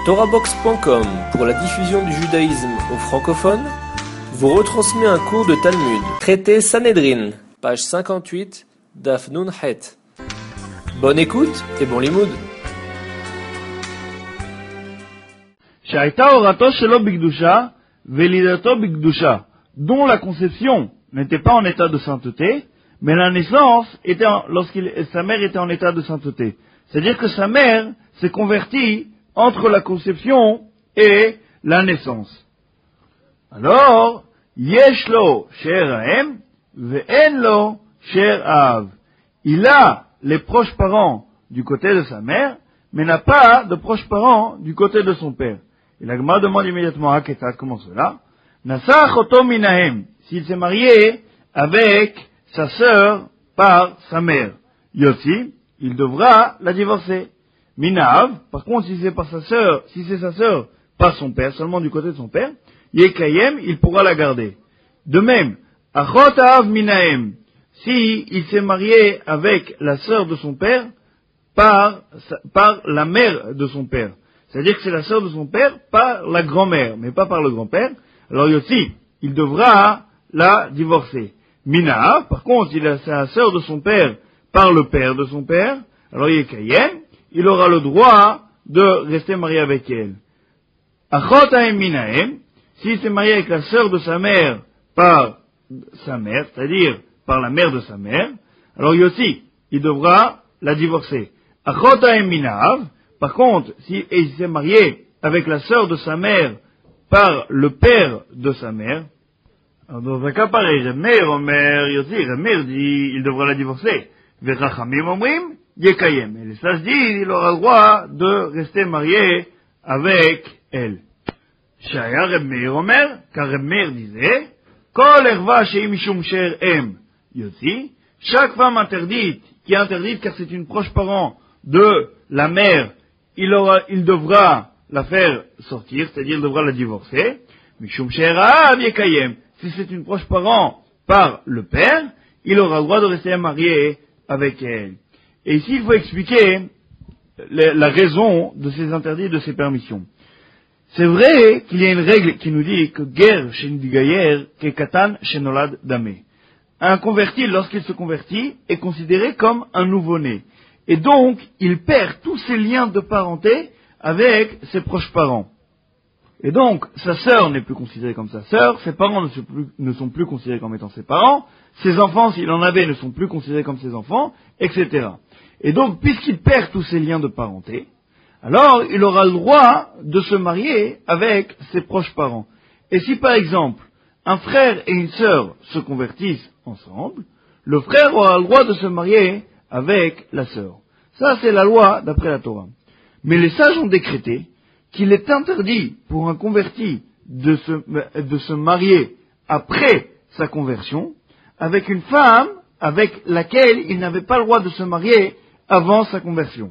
TorahBox.com, pour la diffusion du judaïsme aux francophones, vous retransmet un cours de Talmud, traité Sanhedrin, page 58, Daf Nun Het. Bonne écoute et bon limoud. Sha'aita orato shelo bikdusha, velidato bikdusha, dont la conception n'était pas en état de sainteté, mais la naissance était sa mère était en état de sainteté. C'est-à-dire que sa mère s'est convertie entre la conception et la naissance. Alors, yesh lo sher ha'em, ve'en lo sher ha'av. Il a les proches parents du côté de sa mère, mais n'a pas de proches parents du côté de son père. Et la Gemara demande immédiatement à Ketat, comment cela? Nasa choto minahem, s'il s'est marié avec sa sœur par sa mère. Yossi, il devra la divorcer. Minav, par contre, si c'est sa sœur par son père, seulement du côté de son père, Yekayem, il pourra la garder. De même, Achot Av Minahem, si il s'est marié avec la sœur de son père par la mère de son père. C'est-à-dire que c'est la sœur de son père par la grand-mère, mais pas par le grand-père. Alors aussi, il devra la divorcer. Minav, par contre, si c'est la sœur de son père par le père de son père, alors Yekayem, il aura le droit de rester marié avec elle. Achot Haim Minahem, s'il s'est marié avec la sœur de sa mère par sa mère, c'est-à-dire par la mère de sa mère, alors Yossi, il devra la divorcer. Achot Haim Minav, par contre, il s'est marié avec la sœur de sa mère par le père de sa mère, alors dans un cas pareil, Remeir Omer Yossi, Remeir dit, il devra la divorcer. Vechachamim Omrim, Yekayem. Et les sages disent, il aura le droit de rester marié avec elle. Shaya Reb Meir Omer, car Reb Meir disait, Kol erva shei mishum sher em, Yotzi, chaque femme interdite, qui est interdite car c'est une proche parent de la mère, il devra la faire sortir, c'est-à-dire il devra la divorcer. Mishum sher ha'av Yekayem. Si c'est une proche parent par le père, il aura le droit de rester marié avec elle. Et ici, il faut expliquer la raison de ces interdits et de ces permissions. C'est vrai qu'il y a une règle qui nous dit que ger shendigayer ke katan shenolad dame. Un converti, lorsqu'il se convertit, est considéré comme un nouveau-né. Et donc, il perd tous ses liens de parenté avec ses proches parents. Et donc, sa sœur n'est plus considérée comme sa sœur, ses parents ne sont plus considérés comme étant ses parents, ses enfants, s'il en avait, ne sont plus considérés comme ses enfants, etc. Et donc, puisqu'il perd tous ses liens de parenté, alors il aura le droit de se marier avec ses proches parents. Et si par exemple, un frère et une sœur se convertissent ensemble, le frère aura le droit de se marier avec la sœur. Ça, c'est la loi d'après la Torah. Mais les sages ont décrété qu'il est interdit pour un converti de se marier après sa conversion avec une femme avec laquelle il n'avait pas le droit de se marier avant sa conversion.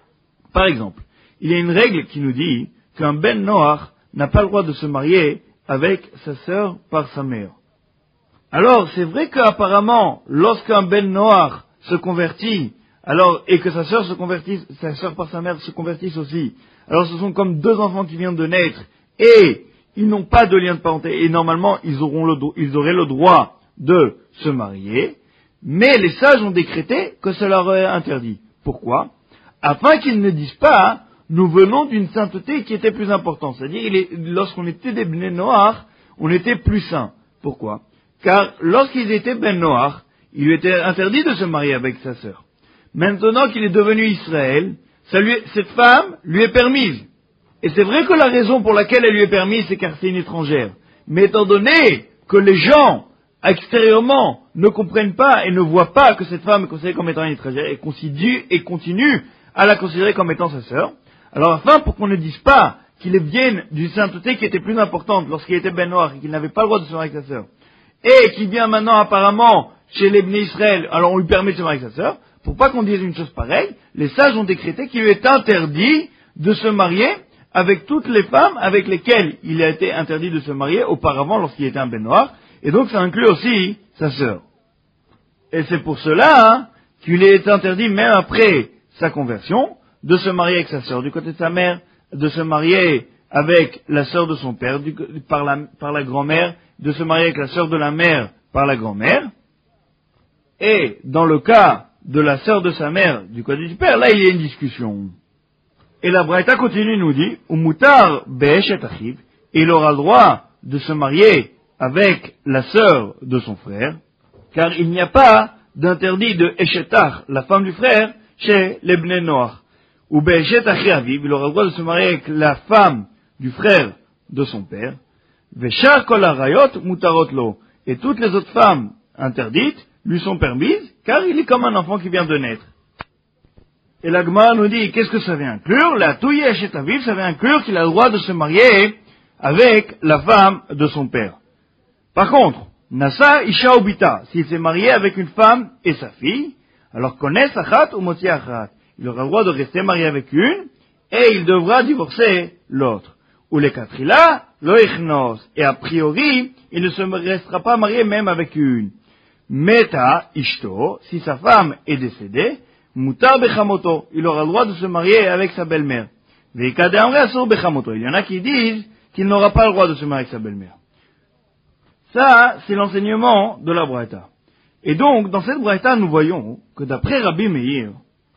Par exemple, il y a une règle qui nous dit qu'un ben noach n'a pas le droit de se marier avec sa sœur par sa mère. Alors, c'est vrai qu'apparemment, lorsqu'un ben noach se convertit, et que sa sœur par sa mère se convertisse aussi, alors ce sont comme deux enfants qui viennent de naître, et ils n'ont pas de lien de parenté, et normalement, ils auraient le droit de se marier, mais les sages ont décrété que ça leur est interdit. Pourquoi? Afin qu'ils ne disent pas, nous venons d'une sainteté qui était plus importante. C'est-à-dire, lorsqu'on était des ben noach, on était plus saints. Pourquoi? Car lorsqu'ils étaient ben noach, il lui était interdit de se marier avec sa sœur. Maintenant qu'il est devenu Israël, cette femme lui est permise. Et c'est vrai que la raison pour laquelle elle lui est permise, c'est car c'est une étrangère. Mais étant donné que les gens, extérieurement, ne comprennent pas et ne voient pas que cette femme est considérée comme étant une étrangère et continue à la considérer comme étant sa sœur, alors afin pour qu'on ne dise pas qu'il vienne d'une sainteté qui était plus importante lorsqu'il était ben noach et qu'il n'avait pas le droit de se marier avec sa sœur, et qui vient maintenant apparemment chez les Bnei Israël, alors on lui permet de se marier avec sa sœur, pour pas qu'on dise une chose pareille, les sages ont décrété qu'il lui est interdit de se marier avec toutes les femmes avec lesquelles il a été interdit de se marier auparavant lorsqu'il était un ben noach, et donc ça inclut aussi sa sœur. Et c'est pour cela qu'il est interdit même après sa conversion de se marier avec sa sœur du côté de sa mère, de se marier avec la sœur de son père, par la grand-mère, de se marier avec la sœur de la mère par la grand-mère. Et dans le cas de la sœur de sa mère du côté du père, là il y a une discussion. Et la Braïta continue, nous dit, Umutar be'eshet achiv, et il aura le droit de se marier avec la sœur de son frère, car il n'y a pas d'interdit de eshetach, la femme du frère, chez les Bnei Noach. Ou be'eshet achi aviv, il aura le droit de se marier avec la femme du frère de son père. Ve'shar kol harayot mutarot lo, et toutes les autres femmes interdites lui sont permises, car il est comme un enfant qui vient de naître. Et la Gemara nous dit, qu'est-ce que ça vient inclure? La touye eshet aviv, ça vient inclure qu'il a le droit de se marier avec la femme de son père. Par contre, Nasa isha ubita, s'il s'est marié avec une femme et sa fille, alors connaît achat ou moti achat. Il aura le droit de rester marié avec une, et il devra divorcer l'autre. Ou les katrila, lo ichnos. Et a priori, il ne se restera pas marié même avec une. Meta ishto, si sa femme est décédée, mutar bechamoto, il aura le droit de se marier avec sa belle-mère. Veikade amre asur bechamoto. Il y en a qui disent qu'il n'aura pas le droit de se marier avec sa belle-mère. Ça, c'est l'enseignement de la Braïta. Et donc, dans cette Braïta, nous voyons que d'après Rabbi Meir,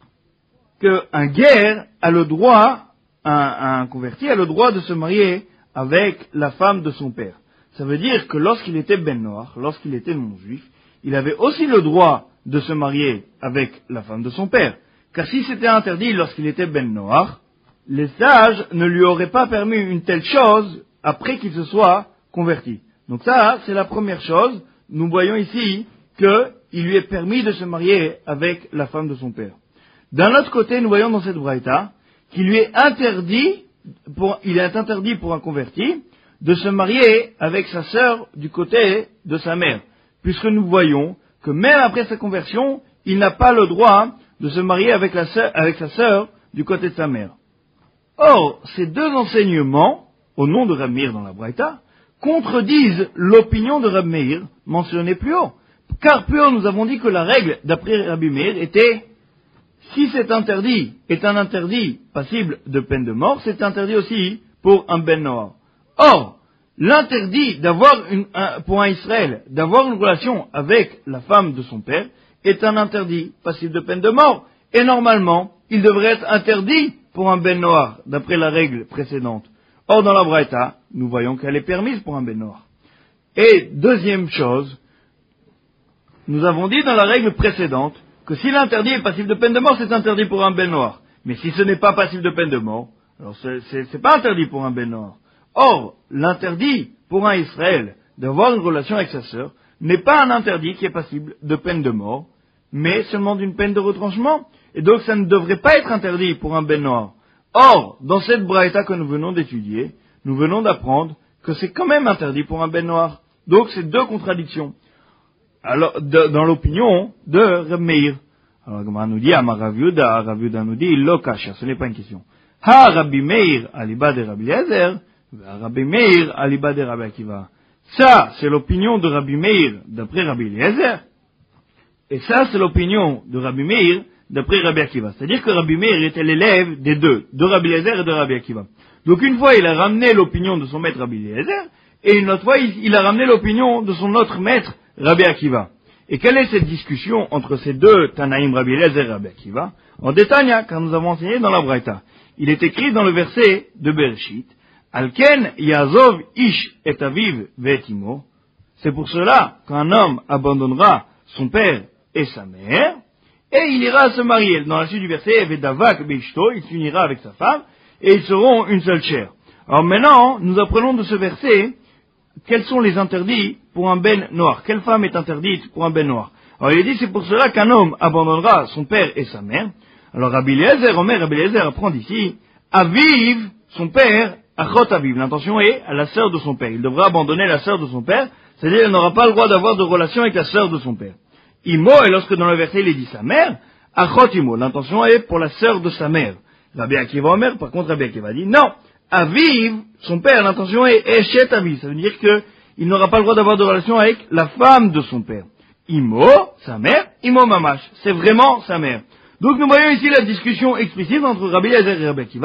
qu'un guer a le droit, un converti a le droit de se marier avec la femme de son père. Ça veut dire que lorsqu'il était ben noir, lorsqu'il était non-juif, il avait aussi le droit de se marier avec la femme de son père. Car si c'était interdit lorsqu'il était ben noir, les sages ne lui auraient pas permis une telle chose après qu'il se soit converti. Donc ça, c'est la première chose. Nous voyons ici qu'il lui est permis de se marier avec la femme de son père. D'un autre côté, nous voyons dans cette braïta qu'il lui est interdit, il est interdit pour un converti de se marier avec sa sœur du côté de sa mère, puisque nous voyons que même après sa conversion, il n'a pas le droit de se marier avec sa sœur du côté de sa mère. Or, ces deux enseignements, au nom de Rabbi Meir dans la braïta, contredisent l'opinion de Rabbi Meir mentionnée plus haut. Car plus haut, nous avons dit que la règle d'après Rabbi Meir était, si cet interdit est un interdit passible de peine de mort, c'est interdit aussi pour un ben noir. Or, l'interdit pour un Israël d'avoir une relation avec la femme de son père est un interdit passible de peine de mort. Et normalement, il devrait être interdit pour un ben noir, d'après la règle précédente. Or, dans la braïta, nous voyons qu'elle est permise pour un ben noir. Et deuxième chose, nous avons dit dans la règle précédente que si l'interdit est passif de peine de mort, c'est interdit pour un ben noir. Mais si ce n'est pas passif de peine de mort, alors c'est pas interdit pour un ben noir. Or, l'interdit pour un Israël d'avoir une relation avec sa sœur n'est pas un interdit qui est passible de peine de mort, mais seulement d'une peine de retranchement. Et donc, ça ne devrait pas être interdit pour un ben noir. Or, dans cette braïta que nous venons d'étudier, nous venons d'apprendre que c'est quand même interdit pour un ben noir. Donc, c'est deux contradictions. Alors, dans l'opinion de Rabbi Meir. Alors, Gemara nous dit, Rav Yehuda nous dit, lo kasha, ce n'est pas une question. Ha Rabbi Meir aliba de Rabbi Eliezer, Rabbi Meir aliba de Rabbi Akiva. Ça, c'est l'opinion de Rabbi Meir d'après Rabbi Eliezer. Et ça, c'est l'opinion de Rabbi Meir d'après Rabbi Akiva. C'est-à-dire que Rabbi Meir était l'élève des deux, de Rabbi Eliezer et de Rabbi Akiva. Donc une fois, il a ramené l'opinion de son maître Rabbi Eliezer, et une autre fois, il a ramené l'opinion de son autre maître, Rabbi Akiva. Et quelle est cette discussion entre ces deux Tanaïm, Rabbi Eliezer et Rabbi Akiva? En détail, car nous avons enseigné dans la Braïta. Il est écrit dans le verset de Bereshit, Alken Yazov Ish et Aviv Ve'etimo. C'est pour cela qu'un homme abandonnera son père et sa mère, et il ira se marier. Dans la suite du verset, Vedavak Beishto, il s'unira avec sa femme, et ils seront une seule chair. Alors maintenant, nous apprenons de ce verset quels sont les interdits pour un ben noir. Quelle femme est interdite pour un ben noir? Alors il est dit, c'est pour cela qu'un homme abandonnera son père et sa mère. Alors Rabbi Eliezer apprend ici, Aviv, son père, Achot Aviv. L'intention est à la sœur de son père. Il devra abandonner la sœur de son père, c'est-à-dire qu'il n'aura pas le droit d'avoir de relation avec la sœur de son père. Imo, et lorsque dans le verset il est dit sa mère, Achot Imo, l'intention est pour la sœur de sa mère. Rabbi Akiva Omer, par contre Rabbi Akiva dit, non, Aviv, son père, l'intention est Eshet Aviv, ça veut dire qu'il n'aura pas le droit d'avoir de relation avec la femme de son père. Imo, sa mère, Imo Mamash, c'est vraiment sa mère. Donc nous voyons ici la discussion explicite entre Rabbi Eliezer et Rabbi Akiva.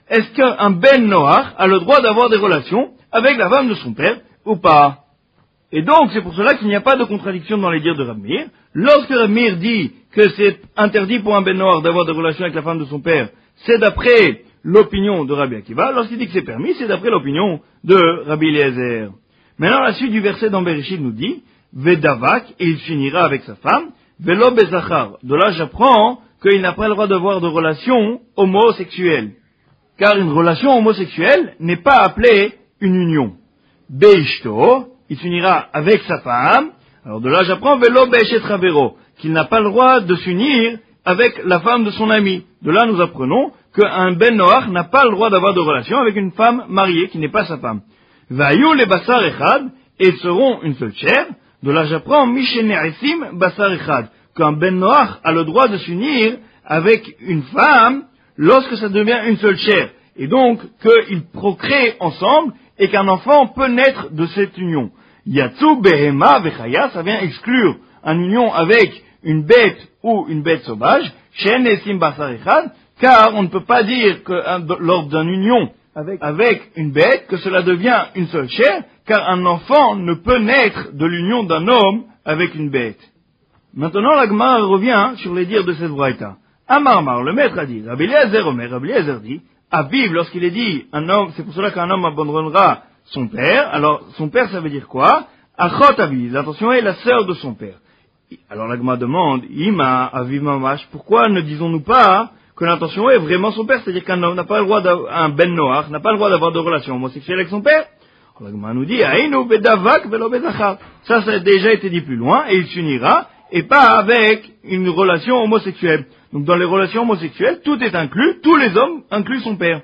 est-ce qu'un Ben Noach a le droit d'avoir des relations avec la femme de son père ou pas? Et donc, c'est pour cela qu'il n'y a pas de contradiction dans les dires de Rabbi Meir. Lorsque Rabbi Meir dit que c'est interdit pour un Ben Noach d'avoir des relations avec la femme de son père, c'est d'après l'opinion de Rabbi Akiva. Lorsqu'il dit que c'est permis, c'est d'après l'opinion de Rabbi Eliezer. Maintenant, la suite du verset dans Bereshit nous dit, Vedavak, et il finira avec sa femme, Velo Bezachar. De là, j'apprends qu'il n'a pas le droit d'avoir de relations homosexuelles. Car une relation homosexuelle n'est pas appelée une union. Beishto, il finira avec sa femme. Alors de là, j'apprends Velo Beishet Ravero, qu'il n'a pas le droit de s'unir avec la femme de son ami. De là, nous apprenons qu'un Ben Noach n'a pas le droit d'avoir de relation avec une femme mariée qui n'est pas sa femme. Vayu le Basar Echad, et ils seront une seule chair. De là, j'apprends Mishene'esim Basar Echad, qu'un Ben Noach a le droit de s'unir avec une femme lorsque ça devient une seule chair. Et donc, qu'ils procréent ensemble et qu'un enfant peut naître de cette union. Yatsu Behema Vechaya, ça vient exclure une union avec une bête ou une bête sauvage, Shen Esim Basar Echad, car on ne peut pas dire que lors d'une union avec une bête, que cela devient une seule chair, car un enfant ne peut naître de l'union d'un homme avec une bête. Maintenant, la Gemara revient sur les dires de cette braïta. Amarmar, le maître a dit, Rabbi Eliezer Omer, Rabbi Eliezer dit, Aviv, lorsqu'il est dit, un homme, c'est pour cela qu'un homme abandonnera son père, alors son père ça veut dire quoi? Achot Aviv, l'intention est la sœur de son père. Alors la Gemara demande, Ima Aviv Mamash, pourquoi ne disons-nous pas que l'intention est vraiment son père, c'est-à-dire qu'un homme n'a pas le droit un Ben Noach n'a pas le droit d'avoir de relations homosexuelles avec son père? Alors la Gemara nous dit, Aïnou bedavak velo bezachar. Ça a déjà été dit plus loin, et il s'unira, et pas avec une relation homosexuelle. Donc dans les relations homosexuelles, tout est inclus, tous les hommes incluent son père.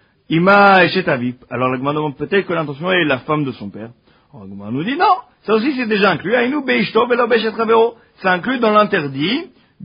Ima Eshet Aviv. Alors la Gemara demande peut-être que l'intention est la femme de son père. Alors la Gemara nous dit non, ça aussi c'est déjà inclus. Aïnou beishto velo beishet ravero. C'est inclus dans l'interdit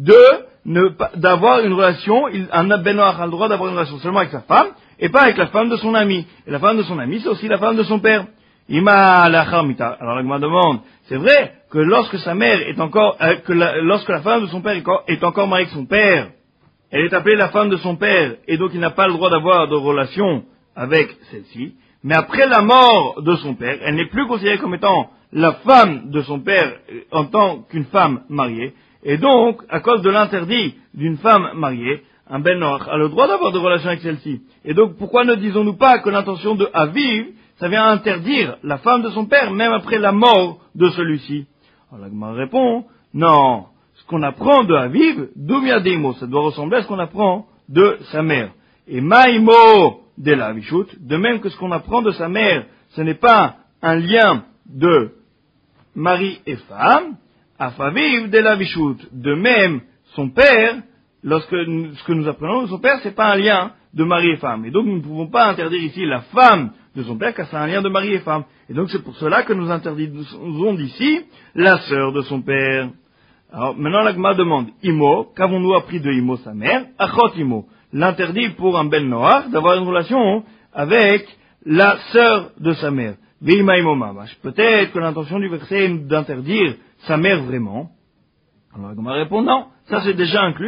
d'avoir une relation, un Ben Noach a le droit d'avoir une relation seulement avec sa femme, et pas avec la femme de son ami. Et la femme de son ami, c'est aussi la femme de son père. Ima lachar mita. Alors la Gemara demande, c'est vrai que lorsque sa mère est encore, lorsque la femme de son père est encore mariée avec son père, elle est appelée la femme de son père, et donc il n'a pas le droit d'avoir de relation avec celle-ci. Mais après la mort de son père, elle n'est plus considérée comme étant la femme de son père en tant qu'une femme mariée. Et donc, à cause de l'interdit d'une femme mariée, un Ben Noach a le droit d'avoir des relations avec celle-ci. Et donc, pourquoi ne disons-nous pas que l'intention de Aviv, ça vient interdire la femme de son père, même après la mort de celui-ci? Alors la Gemara répond, non, ce qu'on apprend de Aviv, Dumya Deimo, ça doit ressembler à ce qu'on apprend de sa mère. Et Maïmo de la Avishut, de même que ce qu'on apprend de sa mère, ce n'est pas un lien de mari et femme, Afaviv de la Vishut, de même son père, ce que nous apprenons de son père, c'est pas un lien de mari et femme. Et donc nous ne pouvons pas interdire ici la femme de son père, car c'est un lien de mari et femme. Et donc c'est pour cela que nous interdisons d'ici la sœur de son père. Alors maintenant la Gemara demande, Imo, qu'avons-nous appris de Imo, sa mère? Achot Imo, l'interdit pour un Ben Noach d'avoir une relation avec la sœur de sa mère. Veima Imo Mamash. Peut-être que l'intention du verset est d'interdire sa mère vraiment. Alors la Gemara répond non, ça c'est déjà inclus.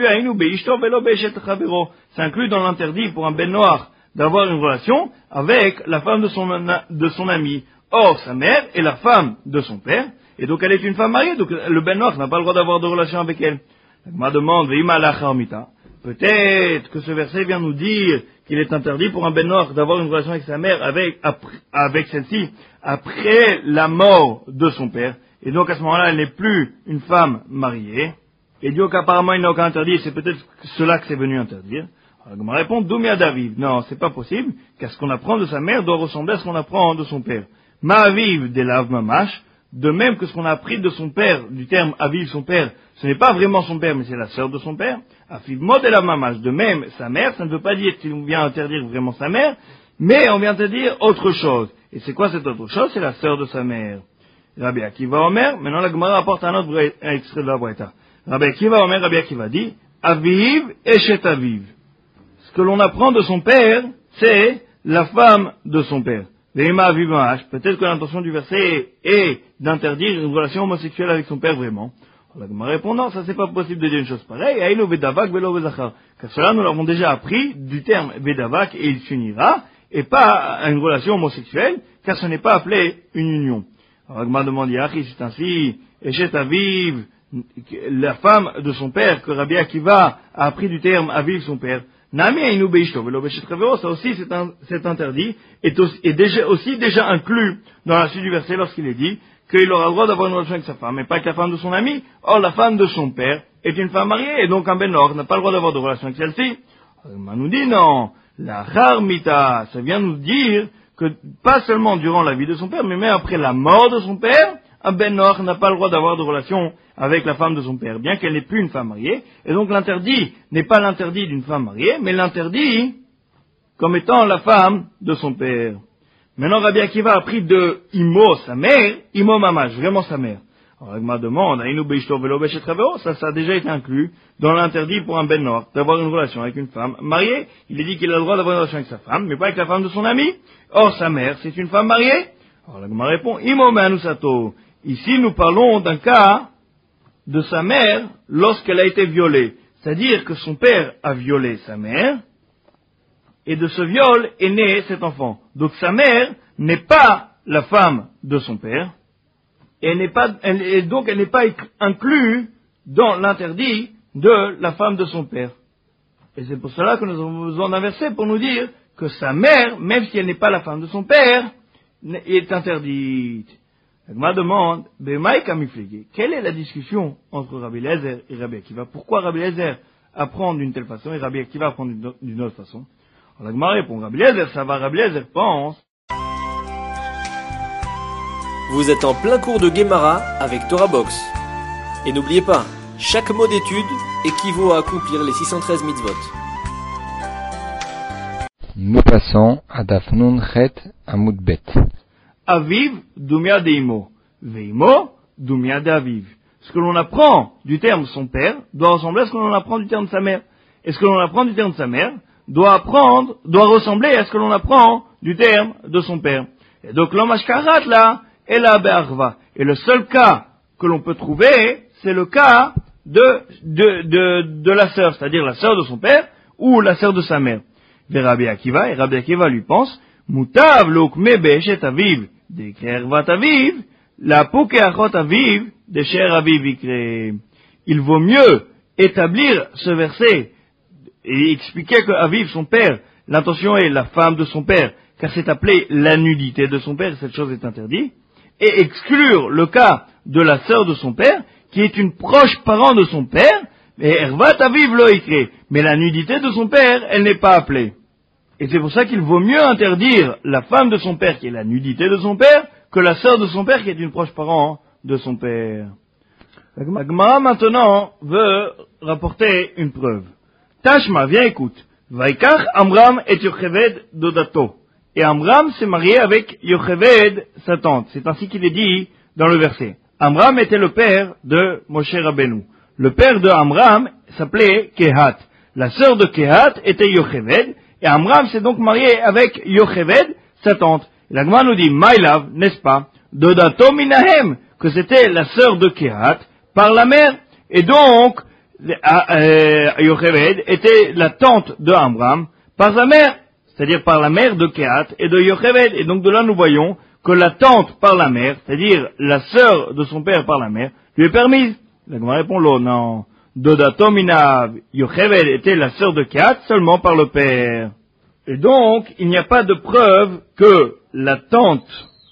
C'est inclus dans l'interdit pour un Ben Noach d'avoir une relation avec la femme de son ami. Or sa mère est la femme de son père, et donc elle est une femme mariée, donc le Ben Noach n'a pas le droit d'avoir de relation avec elle. La Gemara demande, Veima lachar mita. Peut-être que ce verset vient nous dire qu'il est interdit pour un Ben Noach d'avoir une relation avec sa mère, avec celle-ci, après la mort de son père. Et donc à ce moment-là, elle n'est plus une femme mariée. Et donc apparemment il n'a aucun interdit, c'est peut-être cela que c'est venu interdire. Alors on me répond, Doumia David. Non, c'est pas possible, car ce qu'on apprend de sa mère doit ressembler à ce qu'on apprend de son père. Ma'aviv de l'Av Mamash, de même que ce qu'on a appris de son père, du terme Aviv, son père, ce n'est pas vraiment son père, mais c'est la sœur de son père. Afiv Mod de l'Av Mamash, de même sa mère, ça ne veut pas dire qu'il vient interdire vraiment sa mère, mais on vient interdire autre chose. Et c'est quoi cette autre chose? C'est la sœur de sa mère. Rabbi Akiva Omer, maintenant la Gemara apporte un autre extrait de la Braïta. Rabbi Akiva Omer, Rabbi Akiva dit, Aviv Eshet Aviv. Ce que l'on apprend de son père, c'est la femme de son père. Veima Aviv Mamash. Peut-être que l'intention du verset est d'interdire une relation homosexuelle avec son père vraiment. La Gemara répond non, ça c'est pas possible de dire une chose pareille. Aïno bedavak velo bezachar. Car cela nous l'avons déjà appris du terme bedavak et il s'unira, et pas à une relation homosexuelle, car ce n'est pas appelé une union. Alors la Gemara demande, Yachi, c'est ainsi, Eshet Aviv, la femme de son père, que Rabbi Akiva a appris du terme Aviv son père. Nami Aïnou Beishto velo beshet Ravero, ça aussi c'est interdit, est aussi déjà inclus dans la suite du verset lorsqu'il est dit qu'il aura le droit d'avoir une relation avec sa femme, mais pas avec la femme de son ami. Or, la femme de son père est une femme mariée, et donc un Ben-Or n'a pas le droit d'avoir de relation avec celle-ci. On nous dit non, la Harmita, ça vient nous dire que pas seulement durant la vie de son père, mais même après la mort de son père, un Ben-Or n'a pas le droit d'avoir de relation avec la femme de son père, bien qu'elle n'ait plus une femme mariée, et donc l'interdit n'est pas l'interdit d'une femme mariée, mais l'interdit comme étant la femme de son père. Maintenant, Rabbi Akiva a appris de Imo, sa mère, Imo Mamash, vraiment sa mère. Alors, Agma demande, Aïnou Beishto velo beshet Ravero, ça a déjà été inclus dans l'interdit pour un Ben-Or d'avoir une relation avec une femme mariée. Il est dit qu'il a le droit d'avoir une relation avec sa femme, mais pas avec la femme de son ami. Or, sa mère, c'est une femme mariée. Alors, Agma répond, Imo Meanusato. Ici, nous parlons d'un cas de sa mère lorsqu'elle a été violée. C'est-à-dire que son père a violé sa mère, et de ce viol est né cet enfant. Donc sa mère n'est pas la femme de son père, et donc elle n'est pas inclue dans l'interdit de la femme de son père. Et c'est pour cela que nous avons besoin d'un verset pour nous dire que sa mère, même si elle n'est pas la femme de son père, est interdite. Agma demande, quelle est la discussion entre Rabbi Eliezer et Rabbi Akiva? Pourquoi Rabbi Eliezer apprend d'une telle façon et Rabbi Akiva apprend d'une autre façon? Alors la Gemara répond, Rabbi Eliezer, ça va, Rabbi Eliezer pense. Vous êtes en plein cours de Gemara avec Torah Box. Et n'oubliez pas, chaque mot d'étude équivaut à accomplir les 613 mitzvot. Nous passons à Daf Nun Chet Amud Bet. Aviv, Dumia de Imo. Veimo, Dumia de Aviv. Ce que l'on apprend du terme son père doit ressembler à ce que l'on apprend du terme de sa mère. Et ce que l'on apprend du terme de sa mère doit ressembler à ce que l'on apprend du terme de son père. Et donc l'homme ashkarat là, est la be'arva. Et le seul cas que l'on peut trouver, c'est le cas de la sœur, c'est-à-dire la sœur de son père ou la sœur de sa mère. Et Rabbi Akiva lui pense, Mutav l'okme be'eshet aviv, de'kervat aviv, la pokeachot aviv, de'sher aviv ikre. Il vaut mieux établir ce verset et expliquer que Aviv, son père, l'intention est la femme de son père, car c'est appelé la nudité de son père, cette chose est interdite, et exclure le cas de la sœur de son père, qui est une proche parent de son père, et Ervat Aviv lo ikre. Mais la nudité de son père, elle n'est pas appelée. Et c'est pour ça qu'il vaut mieux interdire la femme de son père, qui est la nudité de son père, que la sœur de son père, qui est une proche parent de son père. La Gemara maintenant veut rapporter une preuve. Tashma, viens écoute. Vaikach Amram et Yocheved Dodato. Et Amram s'est marié avec Yocheved, sa tante. C'est ainsi qu'il est dit dans le verset. Amram était le père de Moshe Rabbeinu. Le père de Amram s'appelait Kehat. La sœur de Kehat était Yocheved. Et Amram s'est donc marié avec Yocheved, sa tante. Et la Gemara nous dit, Maïlav, n'est-ce pas, Dodato Minahem, que c'était la sœur de Kehat par la mère. Et donc, Yocheved était la tante de Amram par sa mère, c'est-à-dire par la mère de Kehat et de Yocheved. Et donc de là nous voyons que la tante par la mère, c'est-à-dire la sœur de son père par la mère, lui est permise. La Gemara répond l'eau, non. Dodato Minav, Yocheved était la sœur de Kehat seulement par le père. Et donc il n'y a pas de preuve que la tante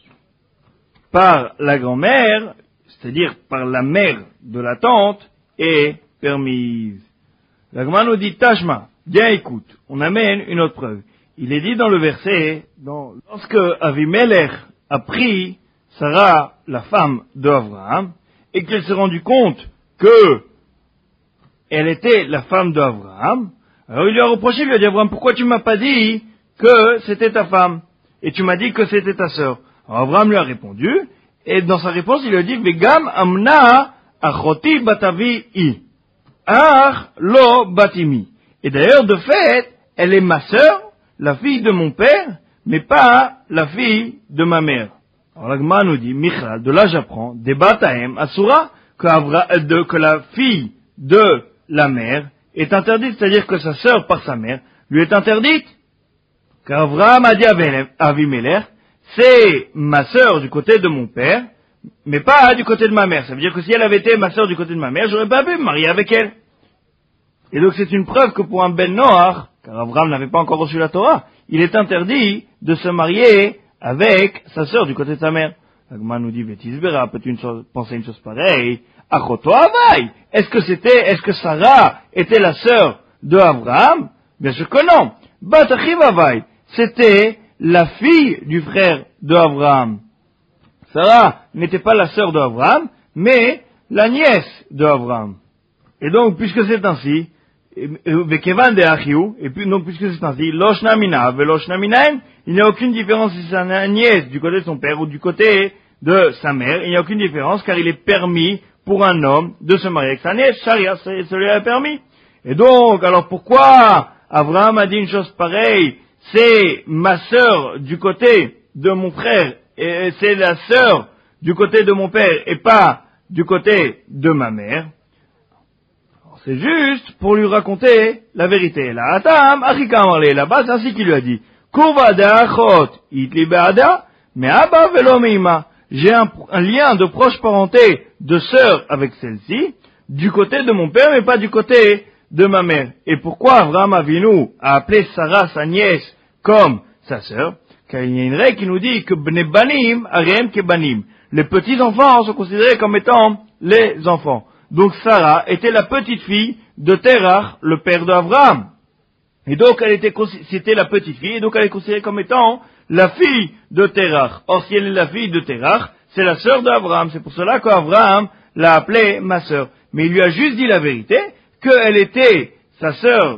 par la grand-mère, c'est-à-dire par la mère de la tante, est permise. La Gemara nous dit, Tashma, bien écoute, on amène une autre preuve. Il est dit dans le verset, lorsque Avimelech a pris Sarah, la femme d'Abraham, et qu'il s'est rendu compte que elle était la femme d'Abraham, alors il lui a reproché, il lui a dit, Abraham, pourquoi tu m'as pas dit que c'était ta femme, et tu m'as dit que c'était ta sœur? Alors Abraham lui a répondu, et dans sa réponse, il lui a dit, Vegam amna achoti batavi i. Ach lo batimi. Et d'ailleurs, de fait, elle est ma sœur, la fille de mon père, mais pas la fille de ma mère. Alors la Gemara nous dit, Michal, de là j'apprends, des batahem asura, que la fille de la mère est interdite, c'est-à-dire que sa sœur par sa mère lui est interdite. Car Abraham a dit à Avimelech, c'est ma sœur du côté de mon père, mais pas du côté de ma mère. Ça veut dire que si elle avait été ma sœur du côté de ma mère, j'aurais pas pu me marier avec elle. Et donc c'est une preuve que pour un Ben Noach, car Abraham n'avait pas encore reçu la Torah, il est interdit de se marier avec sa sœur du côté de sa mère. L'Agma nous dit, Vétisbera, peux-tu penser une chose pareille? Achoto Havai. Est-ce que Sarah était la sœur de Abraham? Bien sûr que non. Bat Achiv Havai. C'était la fille du frère de Abraham. Sarah n'était pas la sœur d'Abraham, mais la nièce de Abraham. Et donc, puisque c'est ainsi, et puis donc puisque c'est ainsi, Loshna Mina, Veloshna Minaim, il n'y a aucune différence si c'est une nièce du côté de son père ou du côté de sa mère, il n'y a aucune différence car il est permis pour un homme de se marier avec sa nièce, Sharia, ça lui a permis. Et donc, alors pourquoi Abraham a dit une chose pareille? C'est ma sœur du côté de mon frère, et c'est la sœur du côté de mon père, et pas du côté de ma mère. Alors, c'est juste pour lui raconter la vérité. La Atam, Achika Amarle, là-bas, c'est ainsi qu'il lui a dit. Kurvada Achot, Itli Beada, mais Abba Velo Meima. J'ai un lien de proche parenté, de sœur avec celle-ci, du côté de mon père, mais pas du côté de ma mère. Et pourquoi Avraham Avinu a appelé Sarah, sa nièce, comme sa sœur? Car il y a une règle qui nous dit que Bne Banim, Arem Kebanim. Les petits enfants sont considérés comme étant les enfants. Donc Sarah était la petite fille de Terach, le père d'Avraham. Et donc c'était la petite fille, et donc elle est considérée comme étant la fille de Terach. Or si elle est la fille de Terach, c'est la sœur d'Avraham. C'est pour cela qu'Avraham l'a appelée ma sœur. Mais il lui a juste dit la vérité, qu'elle était sa sœur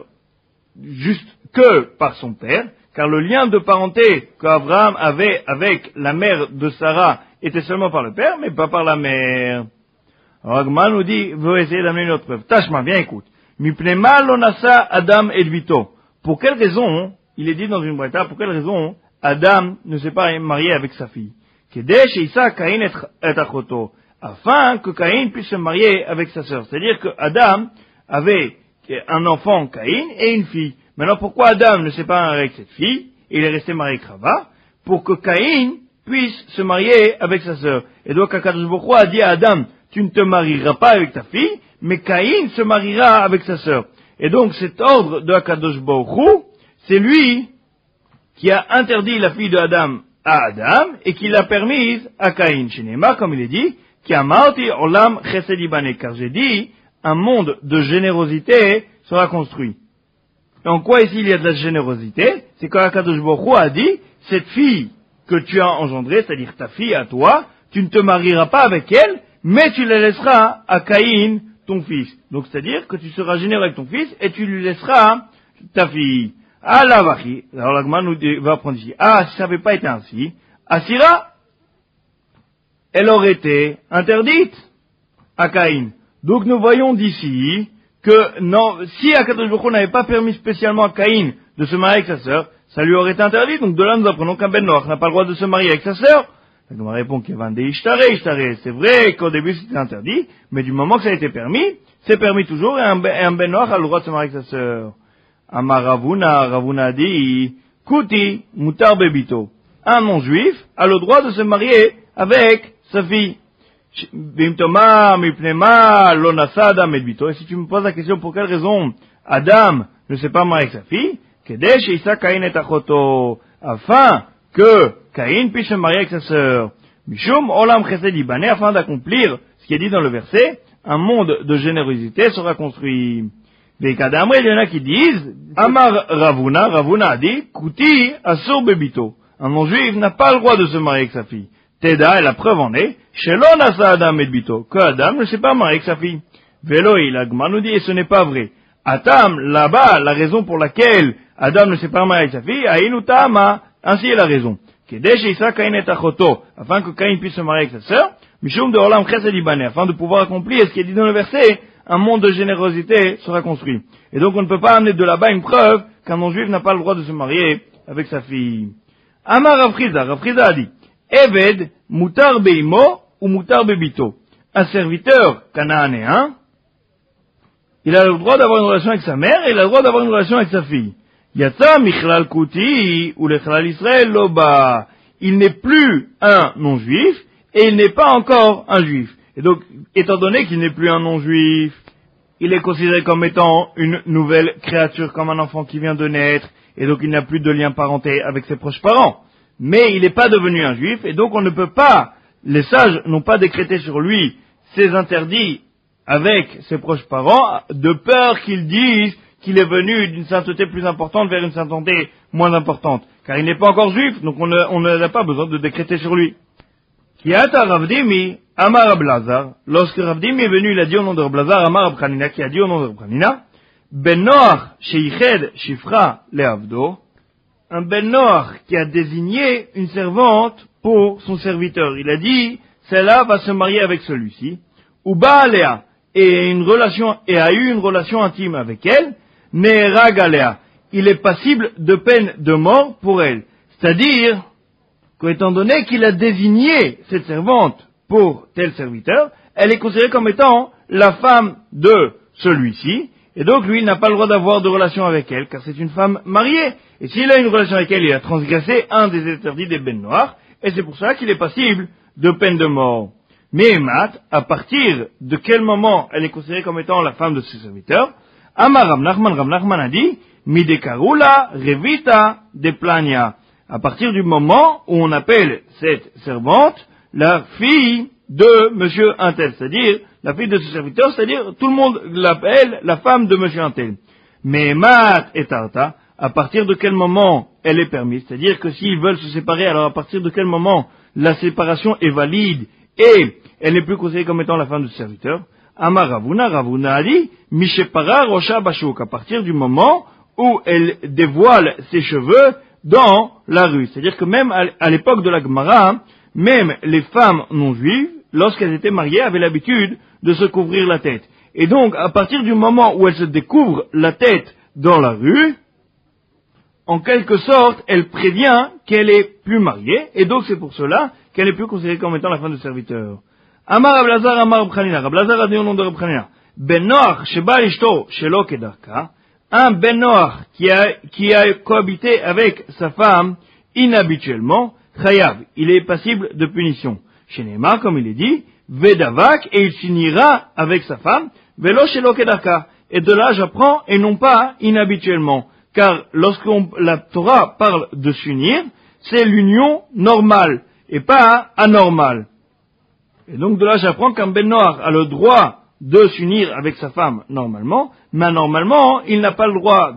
juste que par son père, car le lien de parenté qu'Avraham avait avec la mère de Sarah était seulement par le père, mais pas par la mère. Alors Agma nous dit, veut essayer d'amener une autre preuve. Tashma, bien écoute. Mipnema lonasa Adam et Vito. Pour quelle raison, il est dit dans une braïta, pour quelle raison Adam ne s'est pas marié avec sa fille? Kedesh Isa Caïn et Achoto. Afin que Caïn puisse se marier avec sa sœur. C'est-à-dire que Adam avait un enfant Caïn et une fille. Maintenant, pourquoi Adam ne s'est pas marié avec cette fille? Il est resté marié avec Rava, pour que Caïn puisse se marier avec sa sœur. Et donc, Akadosh Baruch Hu a dit à Adam, tu ne te marieras pas avec ta fille, mais Caïn se mariera avec sa sœur. Et donc, cet ordre de Akadosh Baruch Hu, c'est lui qui a interdit la fille de Adam à Adam, et qui l'a permise à Caïn. Shinema, comme il est dit, qui a marti olam chesed ibane, car j'ai dit, un monde de générosité sera construit. Et en quoi ici il y a de la générosité? C'est quand Akadosh Baruch Hu a dit, cette fille que tu as engendrée, c'est-à-dire ta fille à toi, tu ne te marieras pas avec elle, mais tu la laisseras à Caïn, ton fils. Donc c'est-à-dire que tu seras généreux avec ton fils, et tu lui laisseras ta fille. Allah vachi. Alors l'Agma nous va apprendre ici. Ah, si ça n'avait pas été ainsi, Asira, elle aurait été interdite à Caïn. Donc nous voyons d'ici que non, si Akadosh Baruch Hu n'avait pas permis spécialement à Caïn de se marier avec sa sœur, ça lui aurait été interdit. Donc de là nous apprenons qu'un Ben Noach n'a pas le droit de se marier avec sa sœur. L'Agma répond qu'il y avait un Ishtare. C'est vrai qu'au début c'était interdit, mais du moment que ça a été permis, c'est permis toujours, et un Ben Noach a le droit de se marier avec sa sœur. Amar Ravuna dit, Kuti mutar bebito. Un non-juif a le droit de se marier avec sa fille. Et si tu me poses la question pour quelle raison Adam ne s'est pas marié avec sa fille, afin que Caïn puisse se marier avec sa sœur. Mishum olam chesed ibane, afin d'accomplir ce qui est dit dans le verset, un monde de générosité sera construit. Il y en a qui disent, Amar Ravuna a dit, Kuti asur bebito. Un non-juif n'a pas le droit de se marier avec sa fille. Teda, et la preuve en est, Shelon asa Adam et bito, que Adam ne s'est pas marié avec sa fille. Veloi, l'Agma nous dit, et ce n'est pas vrai. Atam, là-bas, la raison pour laquelle Adam ne s'est pas marié avec sa fille, Aïnutama, ainsi est la raison. Kedesh Isa Caïn et Achoto, afin que Caïn puisse se marier avec sa sœur, Mishum de Olam Chesed Ibane, afin de pouvoir accomplir ce qui est dit dans le verset, un monde de générosité sera construit. Et donc on ne peut pas amener de là-bas une preuve qu'un non-juif n'a pas le droit de se marier avec sa fille. Amar Rav Chizda a dit, Eved mutar beimo ou mutar bebito. un serviteur cananéen, il a le droit d'avoir une relation avec sa mère et il a le droit d'avoir une relation avec sa fille. Yatsa michlal kuti ou lechlal Israël loba. Il n'est plus un non-juif et il n'est pas encore un juif. Et donc, étant donné qu'il n'est plus un non-juif, il est considéré comme étant une nouvelle créature, comme un enfant qui vient de naître, et donc il n'a plus de lien parenté avec ses proches parents. Mais il n'est pas devenu un juif, et donc on ne peut pas, les sages n'ont pas décrété sur lui ces interdits avec ses proches parents, de peur qu'ils disent qu'il est venu d'une sainteté plus importante vers une sainteté moins importante. Car il n'est pas encore juif, donc on n'a pas besoin de décréter sur lui. Kiata Rav Dimi, Amar Rab Lazar, lorsque Rav Dimi est venu, il a dit au nom de Rab Lazar, Amar Rab Chanina, qui a dit au nom de Rab Chanina, Ben Noach Sheiched Shifra Leavdo, un Ben Noach qui a désigné une servante pour son serviteur. Il a dit, celle-là va se marier avec celui-ci, ou Baalea, et a eu une relation intime avec elle, Neera Galea, il est passible de peine de mort pour elle. C'est-à-dire, qu'étant donné qu'il a désigné cette servante pour tel serviteur, elle est considérée comme étant la femme de celui-ci, et donc lui, il n'a pas le droit d'avoir de relation avec elle, car c'est une femme mariée. Et s'il a une relation avec elle, il a transgressé un des interdits des Ben Noach, et c'est pour ça qu'il est passible de peine de mort. Mais Mat, à partir de quel moment elle est considérée comme étant la femme de ce serviteur, Amar Rav Nachman a dit, Midekarula Revita de Plania. À partir du moment où on appelle cette servante la fille de monsieur Untel, c'est-à-dire la fille de ce serviteur, c'est-à-dire tout le monde l'appelle la femme de monsieur Untel. Mais Mat et Tarta, à partir de quel moment elle est permise, c'est-à-dire que s'ils veulent se séparer, alors à partir de quel moment la séparation est valide et elle n'est plus considérée comme étant la femme de ce serviteur, Amar Ravuna a dit, Mishepara Rocha Bashuk, à partir du moment où elle dévoile ses cheveux dans la rue. C'est-à-dire que même à l'époque de la Gemara, même les femmes non juives, lorsqu'elles étaient mariées, avaient l'habitude de se couvrir la tête. Et donc, à partir du moment où elles se découvrent la tête dans la rue, en quelque sorte, elle prévient qu'elle est plus mariée, et donc c'est pour cela qu'elle est plus considérée comme étant la femme de serviteur. Amar Rab Lazar, Amar Rab Chanina. Rab Lazar a dit au nom de Rab Chanina, Ben Noach, Sheba Ishto, Shelo Kedarka, un Ben Noach qui a cohabité avec sa femme inhabituellement, Chayav, il est passible de punition. Chez Neymar, comme il est dit, Vedavak, et il s'unira avec sa femme, Velo Shelo Kedarka. Et de là, j'apprends, et non pas inhabituellement. Car lorsque la Torah parle de s'unir, c'est l'union normale, et pas anormale. Et donc de là, j'apprends qu'un Ben Noach a le droit de s'unir avec sa femme normalement, mais normalement, il n'a pas le droit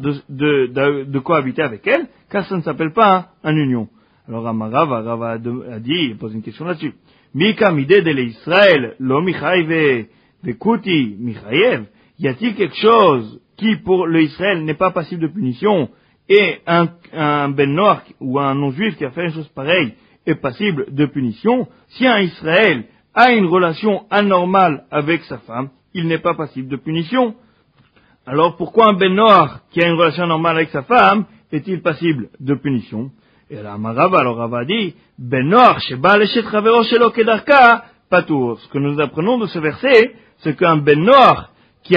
de cohabiter avec elle, car ça ne s'appelle pas une union. Alors Rava a dit, il pose une question là-dessus. Mika midé de l'Israël, lo michaïve, vekuti michaïev, y a-t-il quelque chose qui pour le Israël n'est pas passible de punition, et un Ben Noach ou un non-juif qui a fait une chose pareille est passible de punition? Si un Israël a une relation anormale avec sa femme, il n'est pas passible de punition. Alors pourquoi un Ben Noach qui a une relation normale avec sa femme est-il passible de punition? Et là, Rava a dit, Ben Noach sheba leshet chavero shelo kedarka patour. Ce que nous apprenons de ce verset, c'est qu'un Ben Noach qui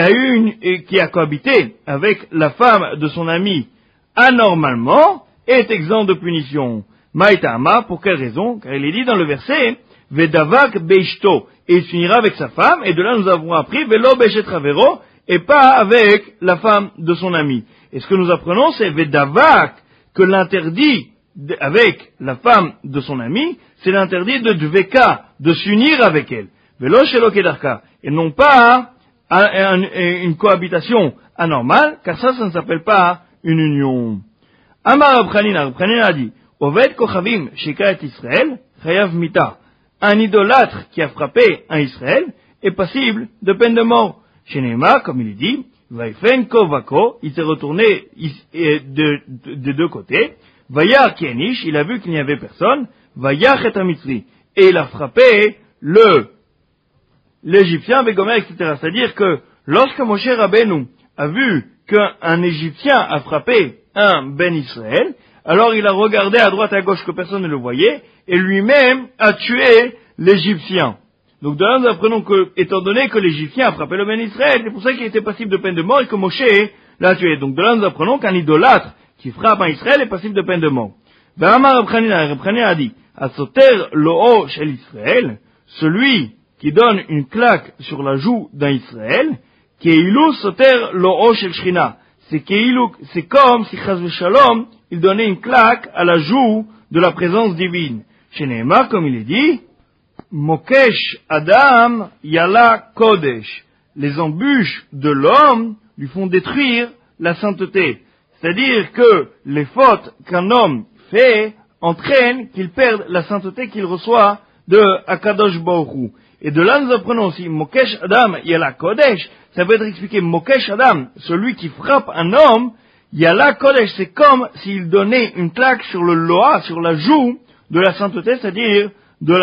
a cohabité avec la femme de son ami anormalement est exempt de punition. Maïtama, pour quelle raison? Car il est dit dans le verset, Vedavak beishto, et il s'unira avec sa femme, et de là nous avons appris, Velo be'eshet ravero, et pas avec la femme de son ami. Et ce que nous apprenons, c'est Vedavak, que l'interdit avec la femme de son ami, c'est l'interdit de dveka, de s'unir avec elle. Velo shelo kedarka, et non pas une cohabitation anormale, car ça ne s'appelle pas une union. Amar Rab Chanina a dit, Oved kochavim sheka et Israël, chayav mita. Un idolâtre qui a frappé un Israël est passible de peine de mort. Chez Neymar, comme il est dit, Vaifen kovako, il s'est retourné des deux côtés, Vayar kienish, il a vu qu'il n'y avait personne, Vayar et Amitzri, et il a frappé l'Égyptien, Vegomer, etc. C'est-à-dire que lorsque Moshe Rabbeinu a vu qu'un Égyptien a frappé un Ben Israël, alors il a regardé à droite et à gauche que personne ne le voyait, et lui-même a tué l'Égyptien. Donc de là, nous apprenons que, étant donné que l'Égyptien a frappé le Ben Israël, c'est pour ça qu'il était passible de peine de mort et que Moshe l'a tué. Donc de là, nous apprenons qu'un idolâtre qui frappe un Israël est passible de peine de mort. V'amar Reb Chanina a dit, Asoter lo'o shel Israël, celui qui donne une claque sur la joue d'un Israël, Keilu soter lo'o shel Shrina. C'est comme si Chas v'Shalom, il donnait une claque à la joue de la présence divine. Chez Nehemar, comme il est dit, Mokesh Adam Yala Kodesh. Les embûches de l'homme lui font détruire la sainteté. C'est-à-dire que les fautes qu'un homme fait entraînent qu'il perde la sainteté qu'il reçoit de Akadosh Baruch Hu. Et de là nous apprenons aussi Mokesh Adam Yala Kodesh. Ça peut être expliqué Mokesh Adam, celui qui frappe un homme, Yala Kodesh, c'est comme s'il donnait une claque sur le loa, sur la joue de la sainteté, c'est-à-dire de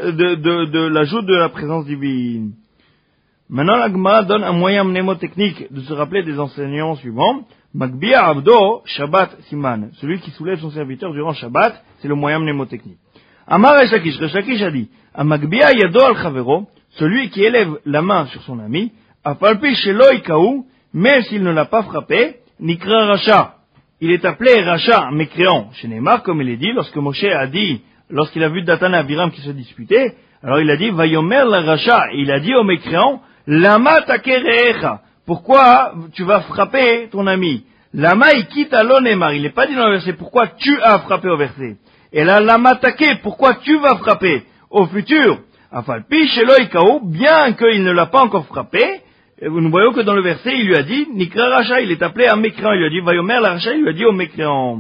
la joue de la présence divine. Maintenant, la Gemara donne un moyen mnémotechnique de se rappeler des enseignements suivants. Magbia Abdo, Shabbat Siman. Celui qui soulève son serviteur durant Shabbat, c'est le moyen mnémotechnique. Amar Resh Lakish a dit, Magbia Yado al Chavero, celui qui élève la main sur son ami, Afalpi Shelo Ikaou, même s'il ne l'a pas frappé, Nikra Racha. Il est appelé Racha, mécréant. Chez Neymar, comme il est dit, lorsque Moshe a dit, lorsqu'il a vu Datan et Abiram qui se disputaient, alors il a dit, Vayomer la Racha, et il a dit au mécréant, Lama takerecha. Pourquoi tu vas frapper ton ami? Lama ikita lo Neymar. Il n'est pas dit dans le verset, pourquoi tu as frappé au verset. Et là, lama take, pourquoi tu vas frapper au futur? Afalpi shelo ikao, bien qu'il ne l'a pas encore frappé, nous voyons que dans le verset, il lui a dit, Nikra Racha, il est appelé un mécréant. Il lui a dit, Vayomer la Racha, il lui a dit au mécréant.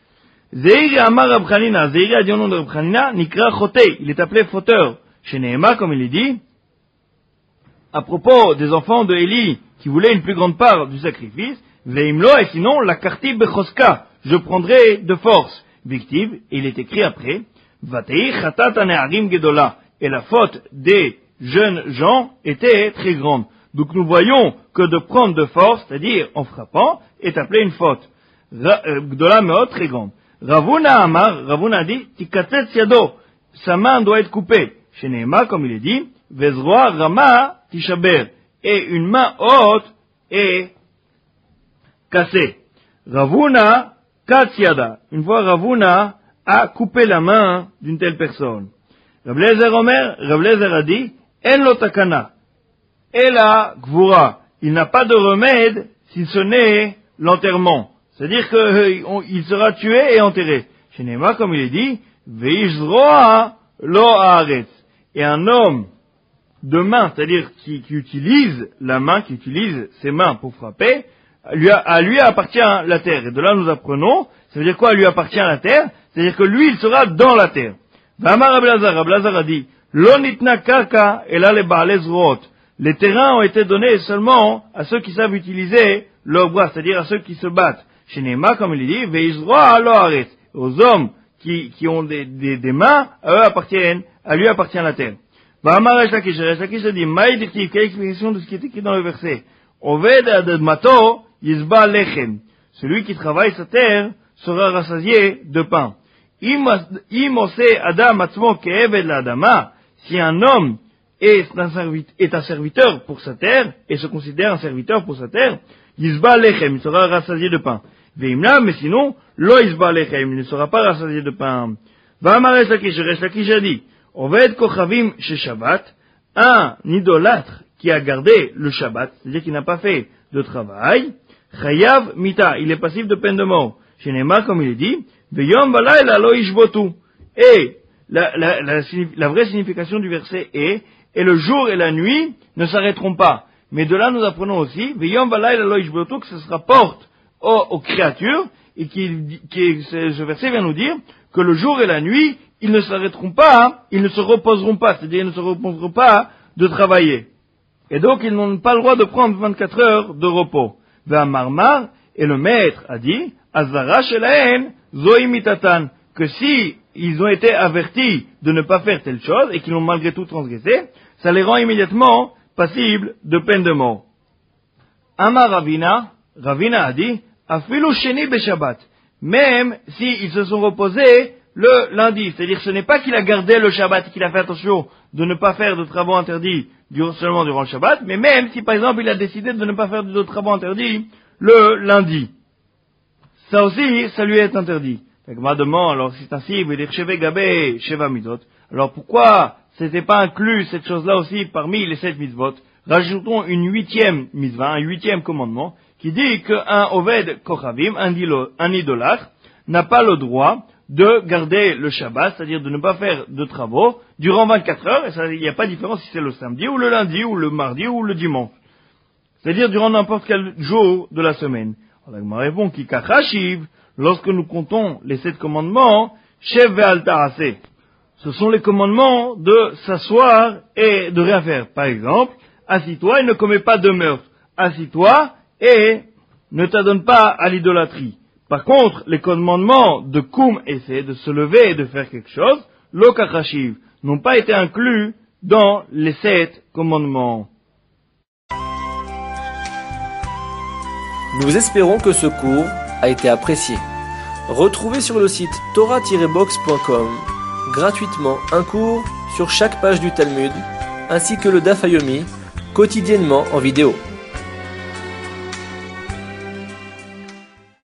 Zeir Amar Reb Chanina, Zeir a dit au nom de Reb Chanina, Nikra Chote, il est appelé fauteur. Chez Nehemar, comme il est dit, à propos des enfants de Élie, qui voulaient une plus grande part du sacrifice, Veimlo, et sinon, la karti bechoska, je prendrai de force. Victime, et il est écrit après, Vatei chatat aneharim gedola, et la faute des jeunes gens était très grande. Donc nous voyons que de prendre de force, c'est-à-dire en frappant, est appelé une faute. Gdola meot, très grande. Ravuna Amar, Ravuna a dit, Tikatetz yado, sa main doit être coupée. Chez Nehemar, comme il est dit, Vezroa Rama Tishaber, et une main haute est cassée. Ravuna Katsiada, une fois Ravuna a coupé la main d'une telle personne. Rav Lezer a dit, En lo takana, Ela Gvura, il n'a pas de remède si ce n'est l'enterrement. C'est-à-dire qu'il sera tué et enterré. Chez Nehemar, comme il est dit, Veishroa lo haaretz. Et un homme de main, c'est-à-dire qui utilise la main, qui utilise ses mains pour frapper, à lui appartient la terre. Et de là nous apprenons, ça veut dire quoi, à lui appartient la terre? C'est-à-dire que lui, il sera dans la terre. V'amar Rab Lazar a dit, Lo nitna karka ela le ba'alei zroot. Les terrains ont été donnés seulement à ceux qui savent utiliser leurs bras, c'est-à-dire à ceux qui se battent. Chez Nehemar, comme il dit, Veishroa lo haaretz. Aux hommes qui ont des mains, à lui appartient la terre. V'amar Resh Lakish a dit, Maï dictive, quelle explication de ce qui est écrit dans le verset? Oved admato yizba lechem. Celui qui travaille sa terre sera rassasié de pain. Imose adam atzmo ke'eved la'adama. Si un homme est un serviteur pour sa terre, et se considère un serviteur pour sa terre, yizba lechem, il sera rassasié de pain. Veimna, mais sinon, lo yizba lechem, il ne sera pas rassasié de pain. V'amar Resh Lakish a dit, Oved kochavim chez Shabbat, un idolâtre qui a gardé le Shabbat, c'est-à-dire qu'il n'a pas fait de travail, chayav mita, il est passif de peine de mort. Chez Nehemar, comme il est dit, veyom balayla lo ishbotu. Et la vraie signification du verset est, et le jour et la nuit ne s'arrêteront pas. Mais de là nous apprenons aussi, veyom balayla lo ishbotu, que ça se rapporte aux créatures, et ce verset vient nous dire que le jour et la nuit, ils ne s'arrêteront pas, ils ne se reposeront pas, c'est-à-dire ils ne se reposeront pas de travailler. Et donc ils n'ont pas le droit de prendre 24 heures de repos. Ve'amarmar, et le maître a dit, Azara shelahen zoi mitatan, que si ils ont été avertis de ne pas faire telle chose, et qu'ils l'ont malgré tout transgressé, ça les rend immédiatement passibles de peine de mort. Amar Ravina a dit, Afilu sheni beshabbat, même s'ils se sont reposés le lundi. C'est-à-dire ce n'est pas qu'il a gardé le Shabbat et qu'il a fait attention de ne pas faire de travaux interdits seulement durant le Shabbat, mais même si par exemple il a décidé de ne pas faire de travaux interdits le lundi. Ça aussi, ça lui est interdit. La demande, alors c'est ainsi, vous dire Sheve Gabé, Sheva Mitzvot. Alors pourquoi c'était pas inclus cette chose-là aussi parmi les 7 mitzvot? Rajoutons une 8e mitzvah, un 8e commandement, qui dit qu'un Oved Kochavim, un idolâtre, n'a pas le droit de garder le Shabbat, c'est-à-dire de ne pas faire de travaux, durant 24 heures, et il n'y a pas de différence si c'est le samedi, ou le lundi, ou le mardi, ou le dimanche. C'est-à-dire durant n'importe quel jour de la semaine. Alors, il me répond, Kikachashiv, lorsque nous comptons les 7 commandements, Shev ve'al ta'aseh. Ce sont les commandements de s'asseoir et de rien faire. Par exemple, assis-toi et ne commets pas de meurtre. Assis-toi et ne t'adonne pas à l'idolâtrie. Par contre, les commandements de Koum, essayer de se lever et de faire quelque chose, lo kachashiv, n'ont pas été inclus dans les 7 commandements. Nous espérons que ce cours a été apprécié. Retrouvez sur le site torah-box.com gratuitement un cours sur chaque page du Talmud, ainsi que le Daf Yomi, quotidiennement en vidéo.